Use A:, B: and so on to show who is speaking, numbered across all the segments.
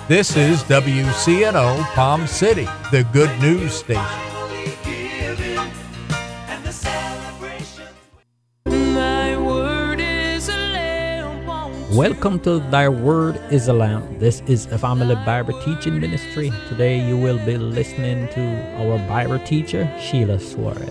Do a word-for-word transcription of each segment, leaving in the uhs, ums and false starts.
A: This is W C N O Palm City, the good news station.
B: Welcome to Thy Word is a Lamp. This is a family Bible teaching ministry. Today you will be listening to our Bible teacher, Sheila Suarez.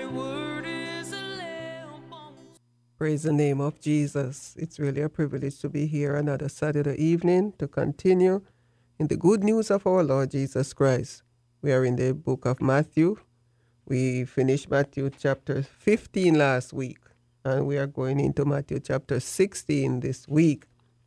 C: Praise the name of Jesus. It's really a privilege to be here another Saturday evening to continue in the good news of our Lord Jesus Christ. We are in the book of Matthew. We finished Matthew chapter fifteen last week, and we are going into Matthew chapter sixteen this week.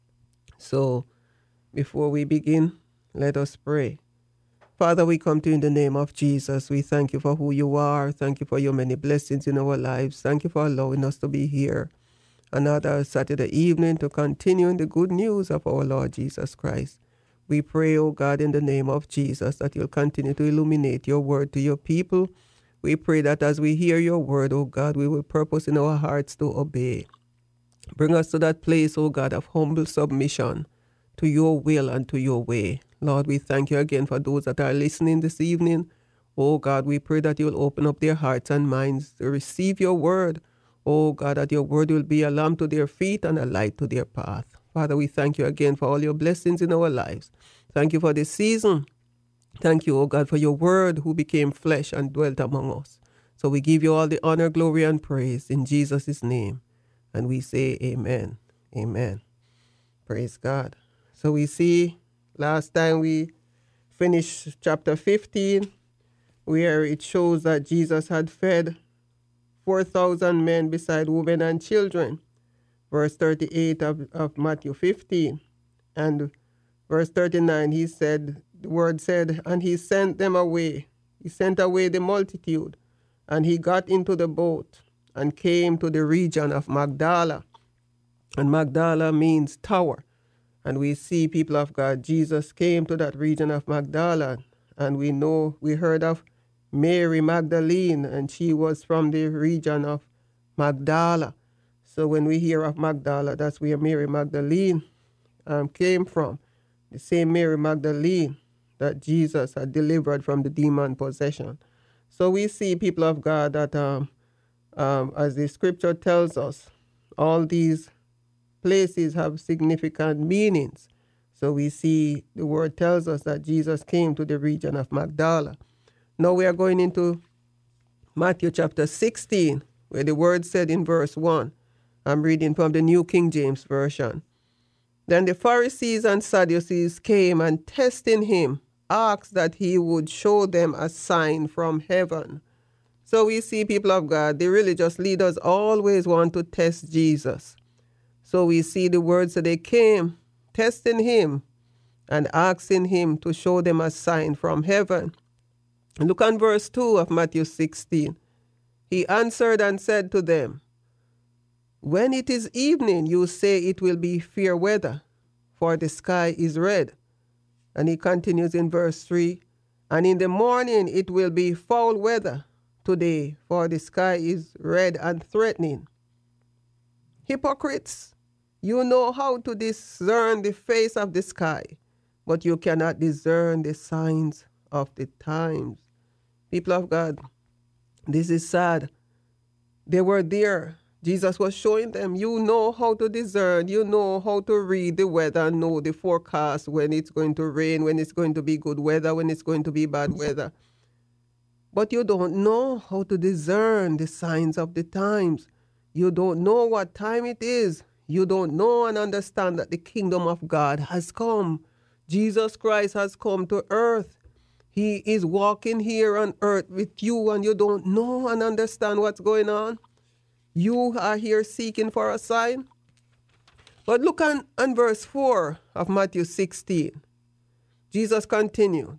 C: So before we begin, let us pray. Father, we come to you in the name of Jesus. We thank you for who you are. Thank you for your many blessings in our lives. Thank you for allowing us to be here another Saturday evening to continue in the good news of our Lord Jesus Christ. We pray, O God, in the name of Jesus, that you'll continue to illuminate your word to your people. We pray that as we hear your word, O God, we will purpose in our hearts to obey. Bring us to that place, O God, of humble submission to your will and to your way. Lord, we thank you again for those that are listening this evening. Oh God, we pray that you will open up their hearts and minds to receive your word. Oh God, that your word will be a lamp to their feet and a light to their path. Father, we thank you again for all your blessings in our lives. Thank you for this season. Thank you, oh God, for your word who became flesh and dwelt among us. So we give you all the honor, glory, and praise in Jesus' name. And we say amen. Amen. Praise God. So we see last time we finished chapter fifteen, where it shows that Jesus had fed four thousand men beside women and children. Verse thirty-eight of, of Matthew fifteen. And verse thirty-nine, he said, the word said, and he sent them away. He sent away the multitude, and he got into the boat and came to the region of Magdala. And Magdala means tower. And we see, people of God, Jesus came to that region of Magdala. And we know, we heard of Mary Magdalene, and she was from the region of Magdala. So when we hear of Magdala, that's where Mary Magdalene um, came from. The same Mary Magdalene that Jesus had delivered from the demon possession. So we see, people of God, that um, um, as the scripture tells us, all these places have significant meanings. So we see the word tells us that Jesus came to the region of Magdala. Now we are going into Matthew chapter sixteen, where the word said in verse one, I'm reading from the New King James Version. Then the Pharisees and Sadducees came and testing him, asked that he would show them a sign from heaven. So we see, people of God, the religious leaders always want to test Jesus. So we see the words that they came testing him and asking him to show them a sign from heaven. Look on verse two of Matthew sixteen. He answered and said to them, when it is evening, you say it will be fair weather, for the sky is red. And he continues in verse three, and in the morning it will be foul weather today, for the sky is red and threatening. Hypocrites, you know how to discern the face of the sky, but you cannot discern the signs of the times. People of God, this is sad. They were there. Jesus was showing them, you know how to discern, you know how to read the weather, know the forecast, when it's going to rain, when it's going to be good weather, when it's going to be bad weather. But you don't know how to discern the signs of the times. You don't know what time it is. You don't know and understand that the kingdom of God has come. Jesus Christ has come to earth. He is walking here on earth with you, and you don't know and understand what's going on. You are here seeking for a sign. But look on, on verse four of Matthew sixteen. Jesus continued,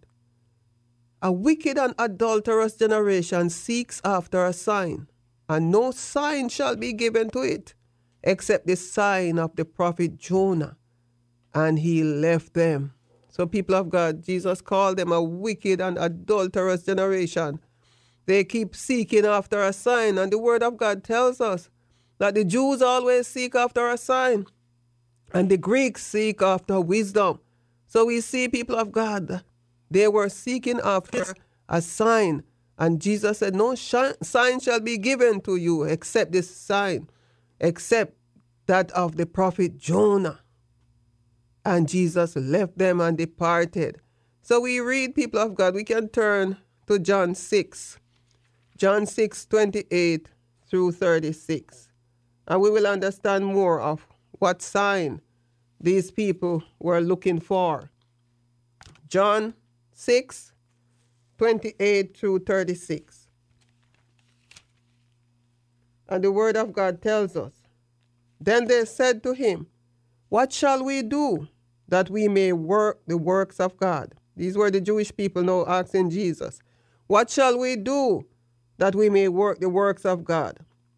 C: a wicked and adulterous generation seeks after a sign, and no sign shall be given to it, except the sign of the prophet Jonah. And he left them. So, people of God, Jesus called them a wicked and adulterous generation. They keep seeking after a sign, and the word of God tells us that the Jews always seek after a sign, and the Greeks seek after wisdom. So we see, people of God, they were seeking after a sign. And Jesus said, no sh- sign shall be given to you except this sign, except that of the prophet Jonah. And Jesus left them and departed. So we read, people of God, we can turn to John six. John six, twenty-eight through thirty-six. And we will understand more of what sign these people were looking for. John six, twenty-eight through thirty-six. And the word of God tells us, then they said to him, what shall we do that we may work the works of God? These were the Jewish people now asking Jesus, what shall we do that we may work the works of God?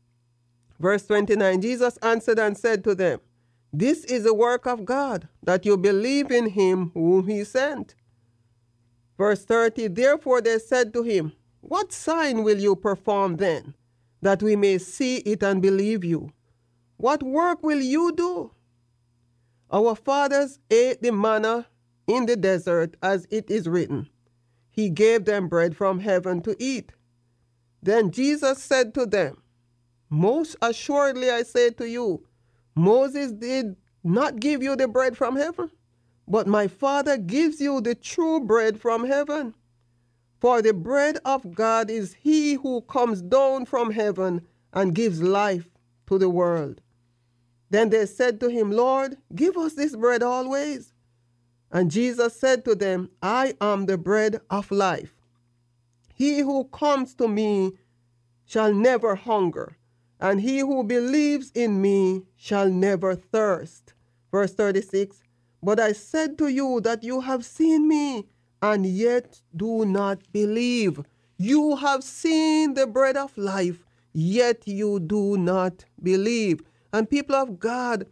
C: Verse twenty-nine, Jesus answered and said to them, this is the work of God, that you believe in him whom he sent. Verse thirty, therefore they said to him, what sign will you perform then, that we may see it and believe you? What work will you do? Our fathers ate the manna in the desert, as it is written, he gave them bread from heaven to eat. Then Jesus said to them, most assuredly I say to you, Moses did not give you the bread from heaven, but my Father gives you the true bread from heaven. For the bread of God is he who comes down from heaven and gives life to the world. Then they said to him, Lord, give us this bread always. And Jesus said to them, I am the bread of life. He who comes to me shall never hunger, and he who believes in me shall never thirst. Verse thirty-six, but I said to you that you have seen me, and yet do not believe. You have seen the bread of life, yet you do not believe. And people of God,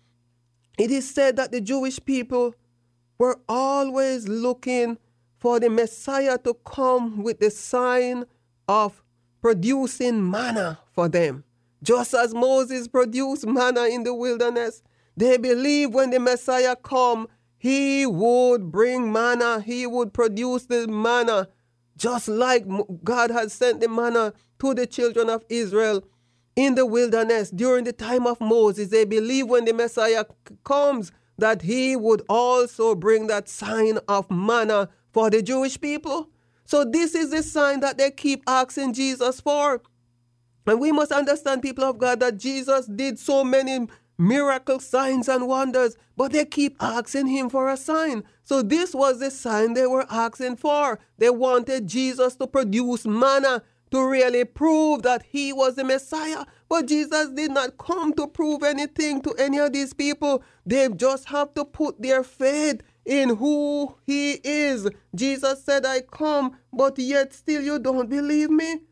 C: it is said that the Jewish people were always looking for the Messiah to come with the sign of producing manna for them. Just as Moses produced manna in the wilderness, they believed when the Messiah come, he would bring manna, he would produce the manna, just like God had sent the manna to the children of Israel in the wilderness during the time of Moses. They believe when the Messiah comes that he would also bring that sign of manna for the Jewish people. So this is the sign that they keep asking Jesus for. And we must understand, people of God, that Jesus did so many miracle signs and wonders, but they keep asking him for a sign. So this was the sign they were asking for. They wanted Jesus to produce manna to really prove that he was the Messiah. But Jesus did not come to prove anything to any of these people. They just have to put their faith in who he is. Jesus said, I come, but yet still you don't believe me.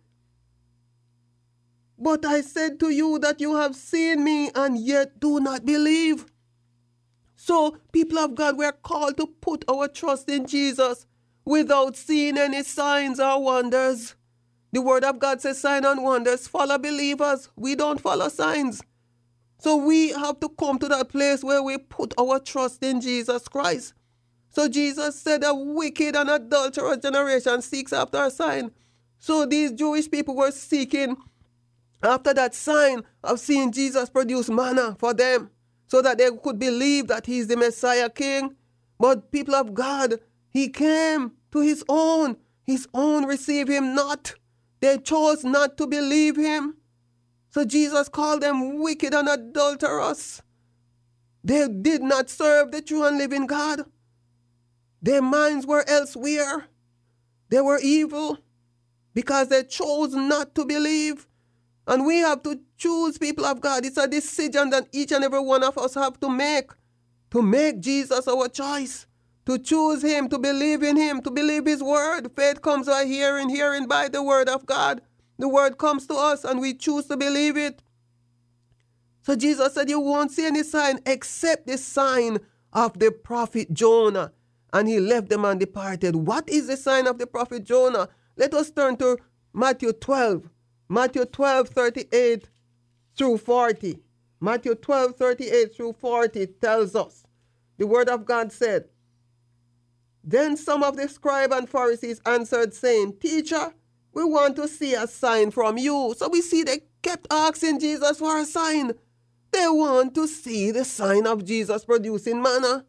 C: But I said to you that you have seen me and yet do not believe. So, people of God, we are called to put our trust in Jesus without seeing any signs or wonders. The word of God says signs and wonders follow believers. We don't follow signs. So we have to come to that place where we put our trust in Jesus Christ. So Jesus said a wicked and adulterous generation seeks after a sign. So these Jewish people were seeking after that sign of seeing Jesus produce manna for them so that they could believe that he is the Messiah King. But people of God, he came to his own. His own received him not. They chose not to believe him. So Jesus called them wicked and adulterous. They did not serve the true and living God. Their minds were elsewhere. They were evil because they chose not to believe. And we have to choose, people of God. It's a decision that each and every one of us have to make. To make Jesus our choice. To choose him, to believe in him, to believe his word. Faith comes by hearing, hearing by the word of God. The word comes to us and we choose to believe it. So Jesus said, you won't see any sign except the sign of the prophet Jonah. And he left them and departed. What is the sign of the prophet Jonah? Let us turn to Matthew twelve. Matthew twelve, thirty-eight through forty. Matthew twelve, thirty-eight through forty tells us. The word of God said, Then some of the scribes and Pharisees answered, saying, Teacher, we want to see a sign from you. So we see they kept asking Jesus for a sign. They want to see the sign of Jesus producing manna.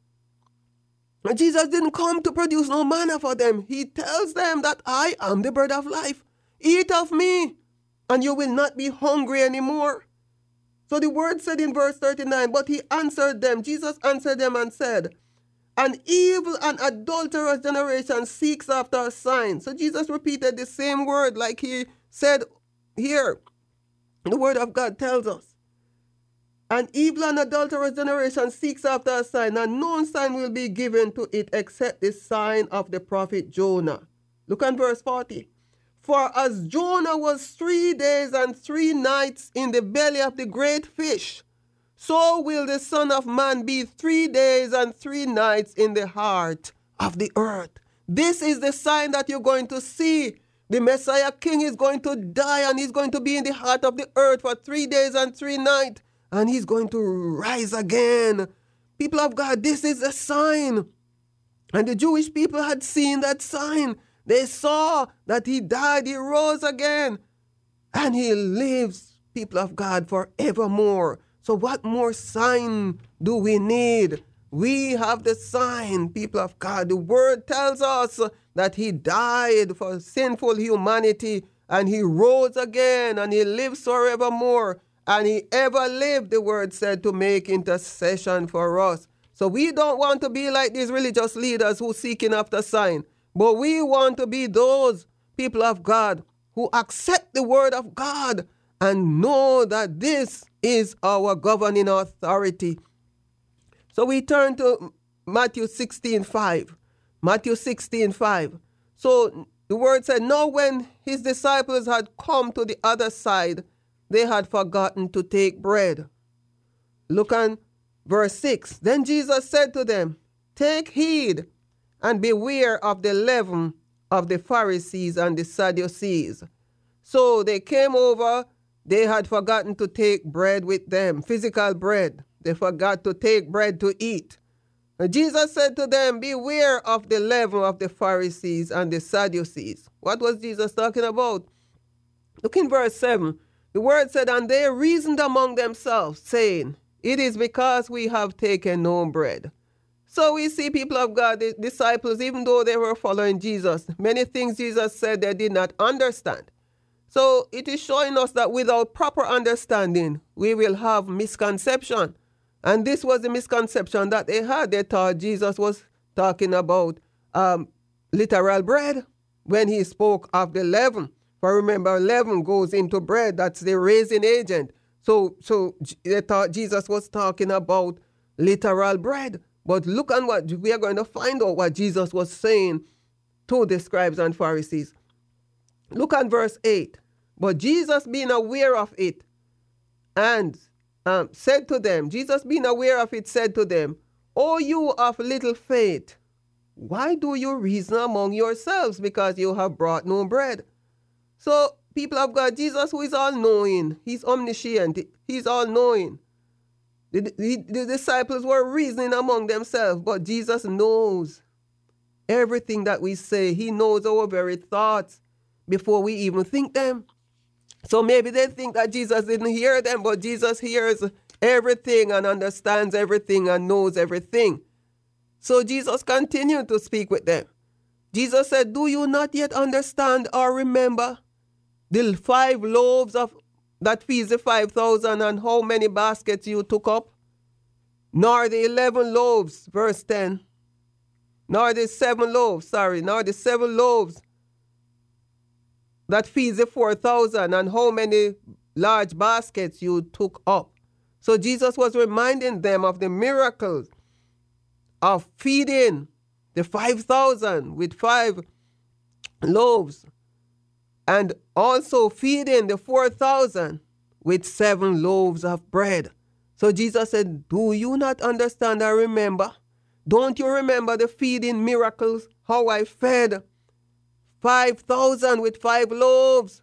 C: And Jesus didn't come to produce no manna for them. He tells them that I am the bread of life. Eat of me, and you will not be hungry anymore. So the word said in verse thirty-nine, but he answered them, Jesus answered them and said, an evil and adulterous generation seeks after a sign. So Jesus repeated the same word like he said here. The word of God tells us. An evil and adulterous generation seeks after a sign, and no sign will be given to it except the sign of the prophet Jonah. Look at verse forty. For as Jonah was three days and three nights in the belly of the great fish, so will the Son of Man be three days and three nights in the heart of the earth. This is the sign that you're going to see. The Messiah King is going to die, and he's going to be in the heart of the earth for three days and three nights. And he's going to rise again. People of God, this is a sign. And the Jewish people had seen that sign. They saw that he died, he rose again, and he lives, people of God, forevermore. So what more sign do we need? We have the sign, people of God. The word tells us that he died for sinful humanity, and he rose again, and he lives forevermore. And he ever lived, the word said, to make intercession for us. So we don't want to be like these religious leaders who are seeking after sign. But we want to be those people of God who accept the word of God and know that this is our governing authority. So we turn to Matthew sixteen five. Matthew sixteen five. So the word said, now when his disciples had come to the other side, they had forgotten to take bread. Look on verse six. Then Jesus said to them, take heed and beware of the leaven of the Pharisees and the Sadducees. So they came over, they had forgotten to take bread with them, physical bread. They forgot to take bread to eat. And Jesus said to them, beware of the leaven of the Pharisees and the Sadducees. What was Jesus talking about? Look in verse seven. The word said, and they reasoned among themselves, saying, it is because we have taken no bread. So we see, people of God, the disciples, even though they were following Jesus, many things Jesus said they did not understand. So it is showing us that without proper understanding, we will have misconception. And this was the misconception that they had. They thought Jesus was talking about um, literal bread when he spoke of the leaven. For remember, leaven goes into bread. That's the raising agent. So, so they thought Jesus was talking about literal bread. But look at what we are going to find out what Jesus was saying to the scribes and Pharisees. Look at verse eight. But Jesus, being aware of it, and um, said to them, Jesus being aware of it, said to them, O you of little faith, why do you reason among yourselves, because you have brought no bread? So, people of God, Jesus, who is all-knowing, he's omniscient, he's all-knowing. The, the, the disciples were reasoning among themselves, but Jesus knows everything that we say. He knows our very thoughts before we even think them. So maybe they think that Jesus didn't hear them, but Jesus hears everything and understands everything and knows everything. So Jesus continued to speak with them. Jesus said, do you not yet understand or remember the five loaves of that feeds the five thousand and how many baskets you took up? Nor the eleven loaves, verse ten. Nor the seven loaves, sorry, nor the seven loaves that feeds the four thousand and how many large baskets you took up. So Jesus was reminding them of the miracles of feeding the five thousand with five loaves, and also feeding the four thousand with seven loaves of bread. So Jesus said, do you not understand or remember? Don't you remember the feeding miracles? How I fed five thousand with five loaves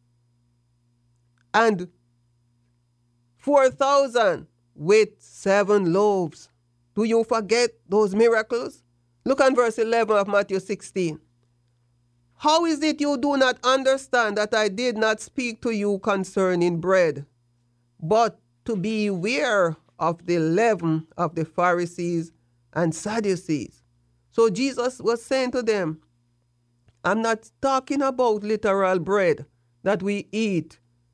C: and four thousand with seven loaves. Do you forget those miracles? Look at verse eleven of Matthew sixteen. How is it you do not understand that I did not speak to you concerning bread, but to beware of the leaven of the Pharisees and Sadducees? So Jesus was saying to them, I'm not talking about literal bread that we eat,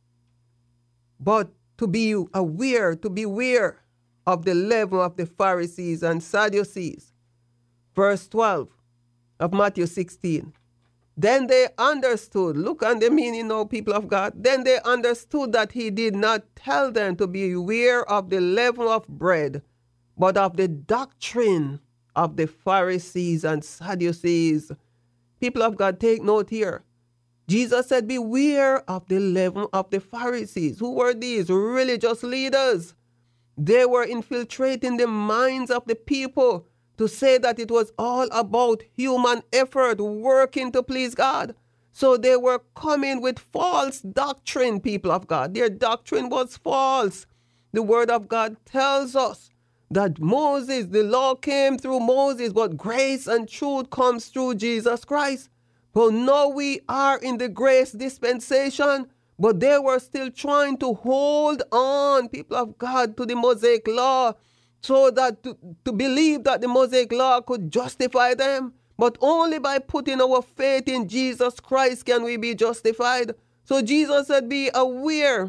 C: but to be aware, to beware of the leaven of the Pharisees and Sadducees. Verse twelve of Matthew sixteen. Then they understood, look at the meaning now, people of God. Then they understood that he did not tell them to beware of the leaven of bread, but of the doctrine of the Pharisees and Sadducees. People of God, take note here. Jesus said, beware of the leaven of the Pharisees. Who were these? Religious leaders. They were infiltrating the minds of the people to say that it was all about human effort, working to please God. So they were coming with false doctrine, people of God. Their doctrine was false. The word of God tells us that Moses, the law came through Moses, but grace and truth comes through Jesus Christ. But now we are in the grace dispensation, but they were still trying to hold on, people of God, to the Mosaic law, so that to, to believe that the Mosaic law could justify them. But only by putting our faith in Jesus Christ can we be justified. So Jesus said, be aware.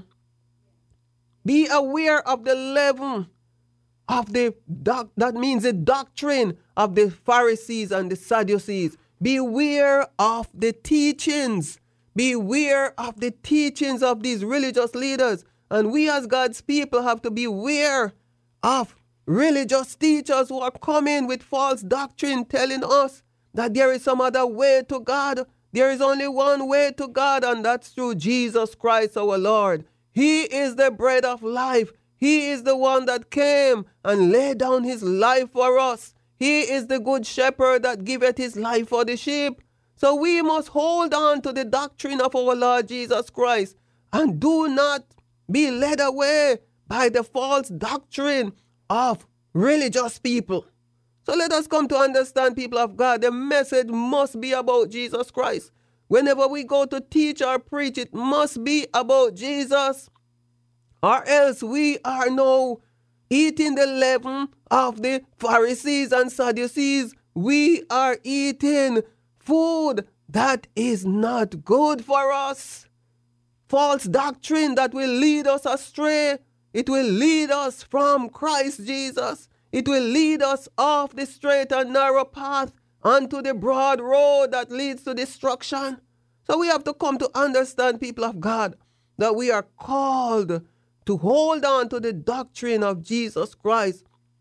C: Be aware of the leaven of the, doc, that means the doctrine of the Pharisees and the Sadducees. Beware of the teachings. Beware of the teachings of these religious leaders. And we as God's people have to beware of religious teachers who are coming with false doctrine, telling us that there is some other way to God. There is only one way to God, and that's through Jesus Christ our Lord. He is the bread of life. He is the one that came and laid down his life for us. He is the good shepherd that giveth his life for the sheep. So we must hold on to the doctrine of our Lord Jesus Christ and do not be led away by the false doctrine of religious people. So let us come to understand, people of God, the message must be about Jesus Christ. Whenever we go to teach or preach, it must be about Jesus, or else we are now eating the leaven of the Pharisees and Sadducees. We are eating food that is not good for us. False doctrine that will lead us astray. It will lead us from Christ Jesus. It will lead us off the straight and narrow path onto the broad road that leads to destruction. So we have to come to understand, people of God, that we are called to hold on to the doctrine of Jesus Christ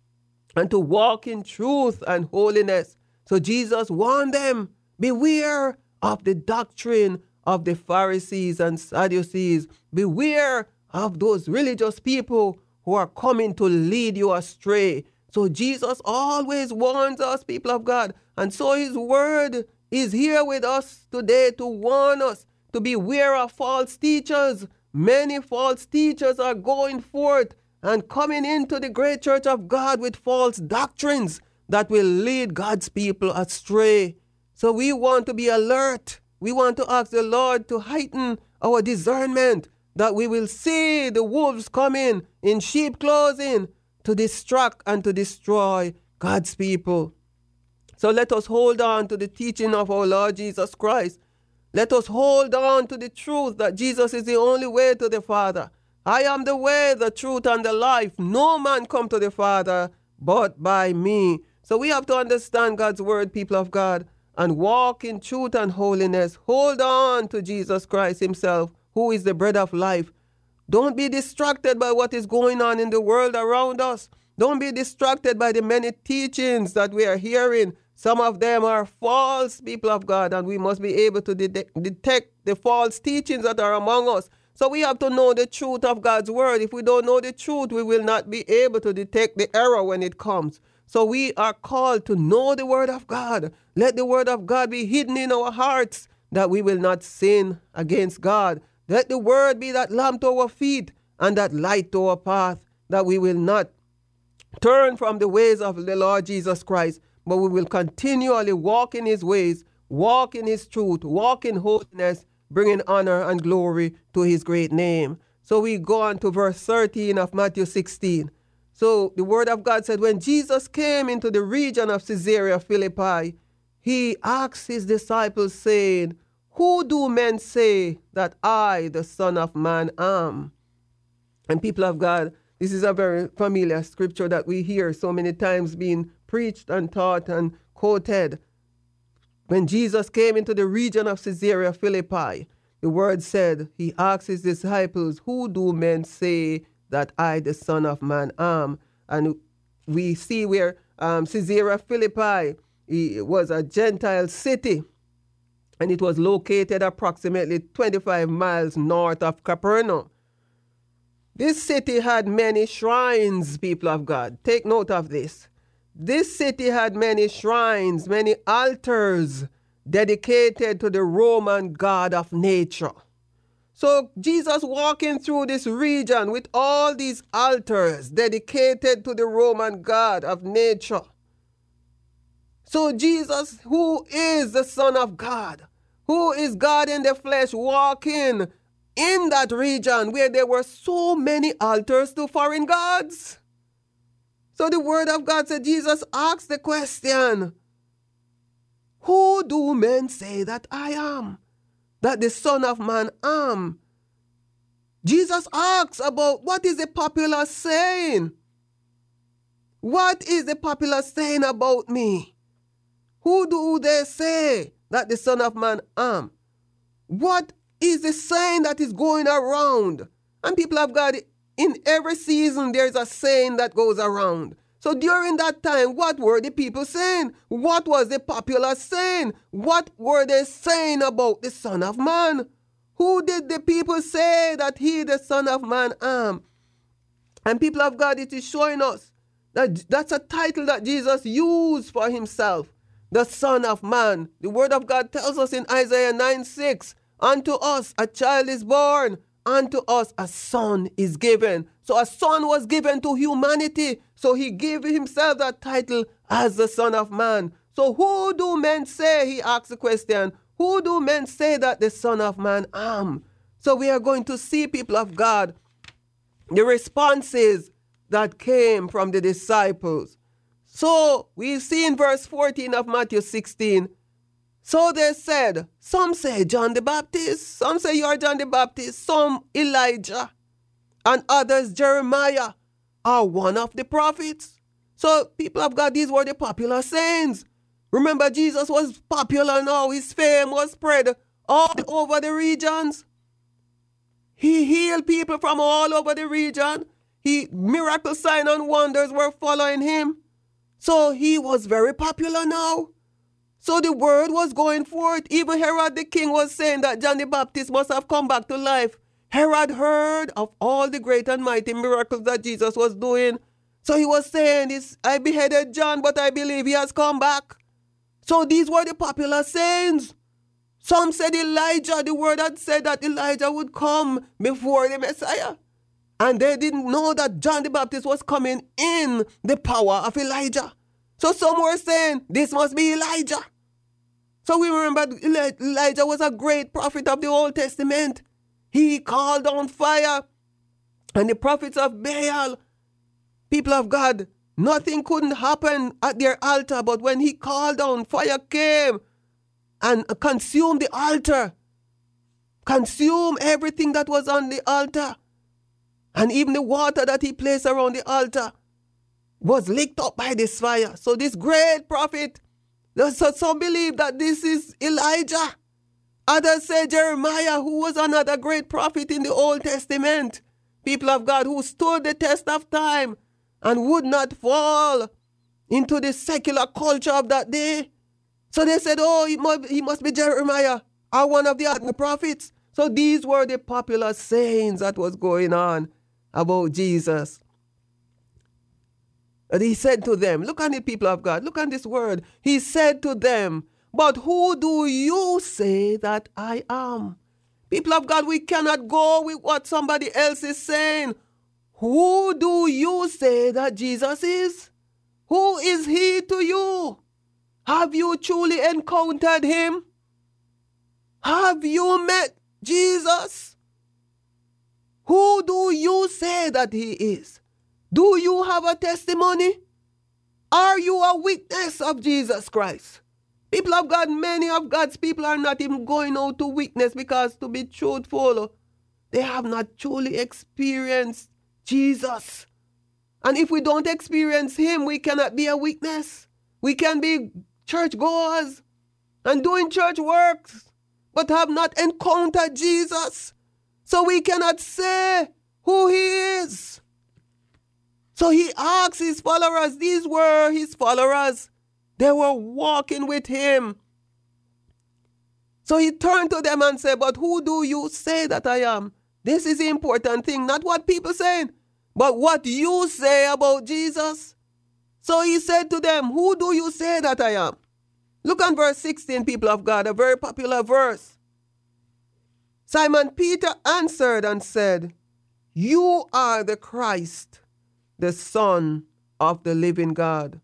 C: and to walk in truth and holiness. So Jesus warned them, beware of the doctrine of the Pharisees and Sadducees. Beware of those religious people who are coming to lead you astray. So Jesus always warns us, people of God. And so his word is here with us today to warn us to beware of false teachers. Many false teachers are going forth and coming into the great church of God with false doctrines that will lead God's people astray. So we want to be alert. We want to ask the Lord to heighten our discernment, that we will see the wolves coming in sheep clothing to distract and to destroy God's people. So let us hold on to the teaching of our Lord Jesus Christ. Let us hold on to the truth that Jesus is the only way to the Father. I am the way, the truth, and the life. No man come to the Father but by me. So we have to understand God's word, people of God, and walk in truth and holiness. Hold on to Jesus Christ himself, who is the bread of life. Don't be distracted by what is going on in the world around us. Don't be distracted by the many teachings that we are hearing. Some of them are false, people of God, and we must be able to de- detect the false teachings that are among us. So we have to know the truth of God's word. If we don't know the truth, we will not be able to detect the error when it comes. So we are called to know the word of God. Let the word of God be hidden in our hearts, that we will not sin against God. Let the word be that lamp to our feet and that light to our path, that we will not turn from the ways of the Lord Jesus Christ, but we will continually walk in his ways, walk in his truth, walk in holiness, bringing honor and glory to his great name. So we go on to verse thirteen of Matthew sixteen. So the word of God said, when Jesus came into the region of Caesarea Philippi, he asked his disciples, saying, who do men say that I, the Son of Man, am? And people of God, this is a very familiar scripture that we hear so many times being preached and taught and quoted. When Jesus came into the region of Caesarea Philippi, the word said, he asked his disciples, who do men say that I, the Son of Man, am? And we see where um, Caesarea Philippi it was a Gentile city, and it was located approximately twenty-five miles north of Capernaum. This city had many shrines, people of God. Take note of this. This city had many shrines, many altars dedicated to the Roman god of nature. So Jesus walking through this region with all these altars dedicated to the Roman god of nature. So Jesus, who is the Son of God, who is God in the flesh, walking in that region where there were so many altars to foreign gods. So the word of God said, Jesus asked the question, who do men say that I am? That the Son of Man am? Jesus asks about what is the popular saying? What is the popular saying about me? Who do they say that the Son of Man am? What is the saying that is going around? And people of God, in every season there is a saying that goes around. So during that time, what were the people saying? What was the popular saying? What were they saying about the Son of Man? Who did the people say that he, the Son of Man, am? And people of God, it is showing us that that's a title that Jesus used for himself. The Son of Man. The word of God tells us in Isaiah nine six, unto us a child is born, unto us a son is given. So a son was given to humanity. So he gave himself that title as the Son of Man. So who do men say, he asks the question, who do men say that the Son of Man am? So we are going to see, people of God, the responses that came from the disciples. So we see in verse fourteen of Matthew sixteen, so they said, some say John the Baptist, some say you are John the Baptist, some Elijah, and others Jeremiah, are one of the prophets. So people of God, these were the popular sayings. Remember, Jesus was popular now, his fame was spread all over the regions. He healed people from all over the region. He miracle signs and wonders were following him. So he was very popular now. So the word was going forth. Even Herod the king was saying that John the Baptist must have come back to life. Herod heard of all the great and mighty miracles that Jesus was doing. So he was saying, this, I beheaded John, but I believe he has come back. So these were the popular sayings. Some said Elijah, the word had said that Elijah would come before the Messiah. And they didn't know that John the Baptist was coming in the power of Elijah. So some were saying, this must be Elijah. So we remember Elijah was a great prophet of the Old Testament. He called down fire. And the prophets of Baal, people of God, nothing couldn't happen at their altar. But when he called down, fire came and consumed the altar. Consumed everything that was on the altar. And even the water that he placed around the altar was licked up by this fire. So this great prophet, so some believe that this is Elijah. Others say Jeremiah, who was another great prophet in the Old Testament. People of God who stood the test of time and would not fall into the secular culture of that day. So they said, oh, he must, he must be Jeremiah or one of the other prophets. So these were the popular sayings that was going on about Jesus. And he said to them, look on it, people of God, look on this word. He said to them, but who do you say that I am? People of God, we cannot go with what somebody else is saying. Who do you say that Jesus is? Who is he to you? Have you truly encountered him? Have you met Jesus? Who do you say that he is? Do you have a testimony? Are you a witness of Jesus Christ? People of God, many of God's people are not even going out to witness because, to be truthful, they have not truly experienced Jesus. And if we don't experience him, we cannot be a witness. We can be churchgoers and doing church works, but have not encountered Jesus. So we cannot say who he is. So he asked his followers, these were his followers. They were walking with him. So he turned to them and said, but who do you say that I am? This is the important thing, not what people saying, but what you say about Jesus. So he said to them, who do you say that I am? Look at verse sixteen, people of God, a very popular verse. Simon Peter answered and said, you are the Christ, the Son of the living God.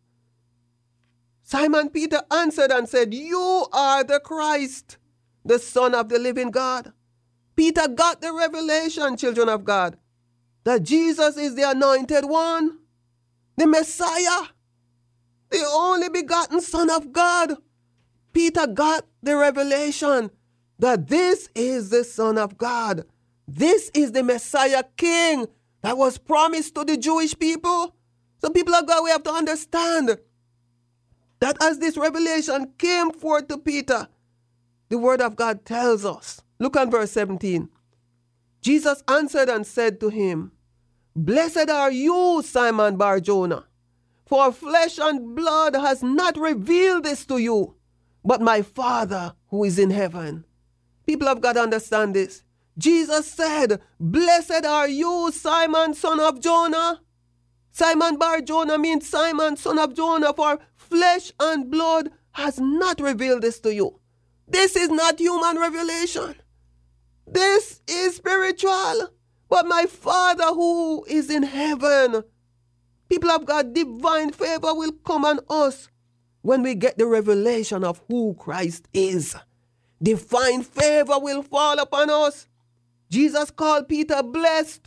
C: Simon Peter answered and said, you are the Christ, the Son of the living God. Peter got the revelation, children of God, that Jesus is the anointed one, the Messiah, the only begotten Son of God. Peter got the revelation that this is the Son of God. This is the Messiah King that was promised to the Jewish people. So people of God, we have to understand that as this revelation came forth to Peter, the word of God tells us. Look at verse seventeen. Jesus answered and said to him, blessed are you, Simon Bar-Jonah, for flesh and blood has not revealed this to you, but my Father who is in heaven. People of God, understand this. Jesus said, blessed are you, Simon, son of Jonah. Simon Bar-Jonah means Simon, son of Jonah, for flesh and blood has not revealed this to you. This is not human revelation. This is spiritual. But my Father who is in heaven. People of God, divine favor will come on us when we get the revelation of who Christ is. Divine favor will fall upon us. Jesus called Peter blessed.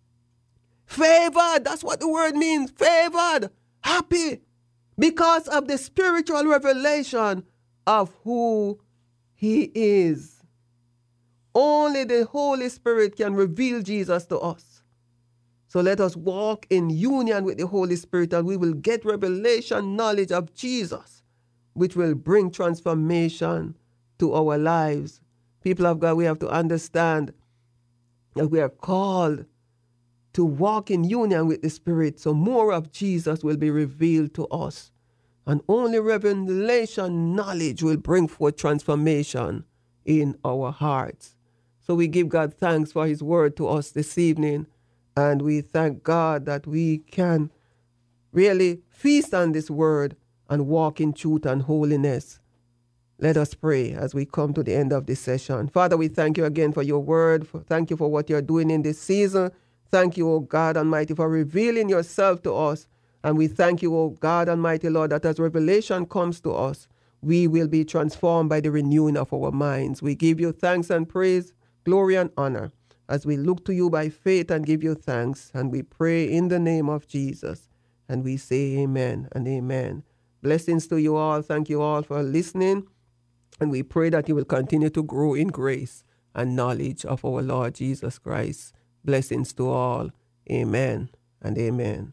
C: Favored, that's what the word means. Favored, happy, because of the spiritual revelation of who he is. Only the Holy Spirit can reveal Jesus to us. So let us walk in union with the Holy Spirit and we will get revelation knowledge of Jesus, which will bring transformation to our lives. People of God, we have to understand that we are called to walk in union with the Spirit, so more of Jesus will be revealed to us. And only revelation knowledge will bring forth transformation in our hearts. So we give God thanks for his word to us this evening. And we thank God that we can really feast on this word and walk in truth and holiness. Let us pray as we come to the end of this session. Father, we thank you again for your word. Thank you for what you're doing in this season. Thank you, O God Almighty, for revealing yourself to us. And we thank you, O God Almighty, Lord, that as revelation comes to us, we will be transformed by the renewing of our minds. We give you thanks and praise, glory and honor, as we look to you by faith and give you thanks. And we pray in the name of Jesus. And we say amen and amen. Blessings to you all. Thank you all for listening. And we pray that you will continue to grow in grace and knowledge of our Lord Jesus Christ. Blessings to all. Amen and amen.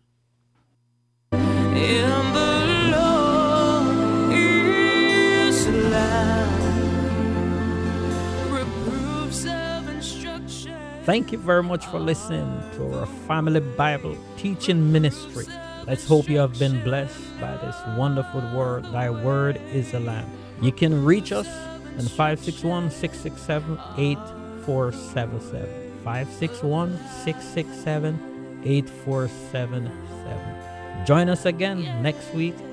D: In the Lord is life, reproofs of instruction.
B: Thank you very much for listening to our Family Bible Teaching Ministry. Let's hope you have been blessed by this wonderful word. Thy word is a lamp. You can reach us on five six one, six six seven, eight four seven seven. five six one, six six seven, eight four seven seven. Join us again next week